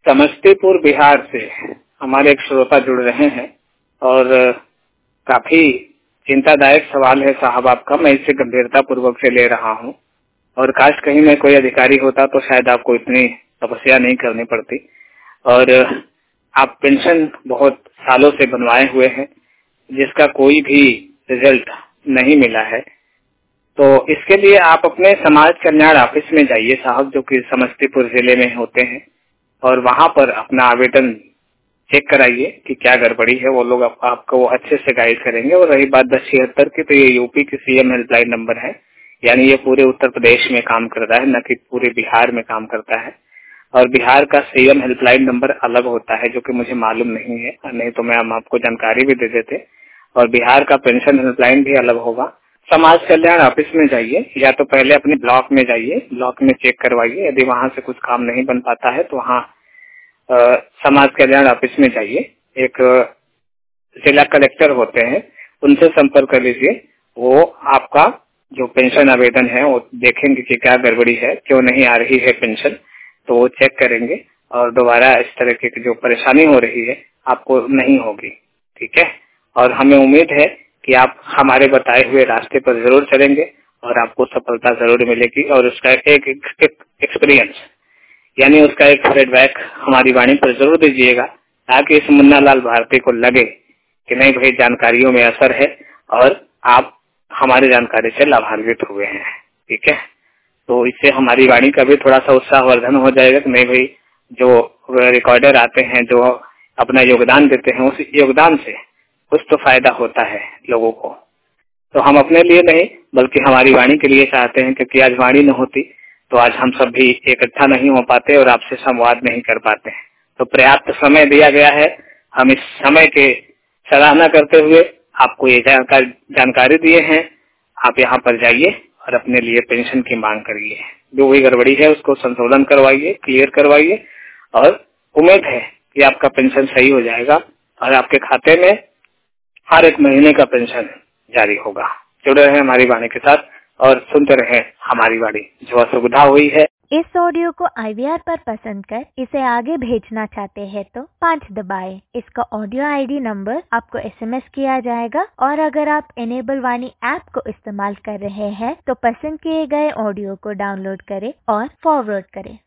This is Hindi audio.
समस्तीपुर बिहार से हमारे एक श्रोता जुड़ रहे हैं और काफी चिंतादायक सवाल है साहब आपका। मैं इसे गंभीरता पूर्वक से ले रहा हूं और काश कहीं मैं कोई अधिकारी होता तो शायद आपको इतनी तपस्या नहीं करनी पड़ती। और आप पेंशन बहुत सालों से बनवाए हुए हैं जिसका कोई भी रिजल्ट नहीं मिला है, तो इसके लिए आप अपने समाज कल्याण ऑफिस में जाइए साहब, जो कि समस्तीपुर जिले में होते हैं, और वहां पर अपना आवेदन चेक कराइए कि क्या गड़बड़ी है। वो लोग आपको वो अच्छे से गाइड करेंगे। और रही बात 1076 की, तो ये यूपी की सीएम हेल्पलाइन नंबर है, यानी ये पूरे उत्तर प्रदेश में काम करता है, न कि पूरे बिहार में काम करता है। और बिहार का सीएम हेल्पलाइन नंबर अलग होता है, जो कि मुझे मालूम नहीं है, नहीं तो मैं हम आपको जानकारी भी दे देते। और बिहार का पेंशन हेल्पलाइन भी अलग होगा। समाज कल्याण ऑफिस में जाइए, या तो पहले अपने ब्लॉक में जाइए, ब्लॉक में चेक करवाइए। यदि वहां से कुछ काम नहीं बन पाता है तो वहाँ समाज कल्याण ऑफिस में जाइए। एक जिला कलेक्टर होते हैं, उनसे संपर्क कर लीजिए। वो आपका जो पेंशन आवेदन है वो देखेंगे कि क्या गड़बड़ी है, क्यों नहीं आ रही है पेंशन, तो वो चेक करेंगे और दोबारा इस तरह की जो परेशानी हो रही है आपको नहीं होगी। ठीक है, और हमें उम्मीद है कि आप हमारे बताए हुए रास्ते पर जरूर चलेंगे और आपको सफलता जरूर मिलेगी। और उसका एक एक्सपीरियंस, यानी उसका एक फीडबैक हमारी वाणी पर जरूर दीजिएगा, ताकि इस मुन्ना लाल भारती को लगे कि नहीं भाई, जानकारियों में असर है और आप हमारी जानकारी से लाभान्वित हुए हैं। ठीक है, तो इससे हमारी वाणी का भी थोड़ा सा उत्साहवर्धन हो जाएगा कि नहीं भाई, जो रिकॉर्डर आते हैं, जो अपना योगदान देते हैं, उस योगदान से कुछ तो फायदा होता है लोगों को। तो हम अपने लिए नहीं बल्कि हमारी वाणी के लिए चाहते हैं, क्योंकि आज वाणी न होती तो आज हम सब भी इकट्ठा नहीं हो पाते और आपसे संवाद नहीं कर पाते हैं। तो पर्याप्त समय दिया गया है, हम इस समय के सराहना करते हुए आपको ये जानकारी दिए हैं। आप यहाँ पर जाइए और अपने लिए पेंशन की मांग करिए। जो भी गड़बड़ी है उसको संशोधन करवाइए, क्लियर करवाइए, और उम्मीद है कि आपका पेंशन सही हो जाएगा और आपके खाते में हर एक महीने का पेंशन जारी होगा। जुड़े रहे हमारी वाणी के साथ और सुनते रहे हमारी वाणी। जो असुविधा हुई है, इस ऑडियो को IVR पर पसंद कर इसे आगे भेजना चाहते हैं तो 5 दबाएं। इसका ऑडियो ID नंबर आपको SMS किया जाएगा। और अगर आप इनेबल वाणी ऐप को इस्तेमाल कर रहे हैं तो पसंद किए गए ऑडियो को डाउनलोड करें और फॉरवर्ड करें।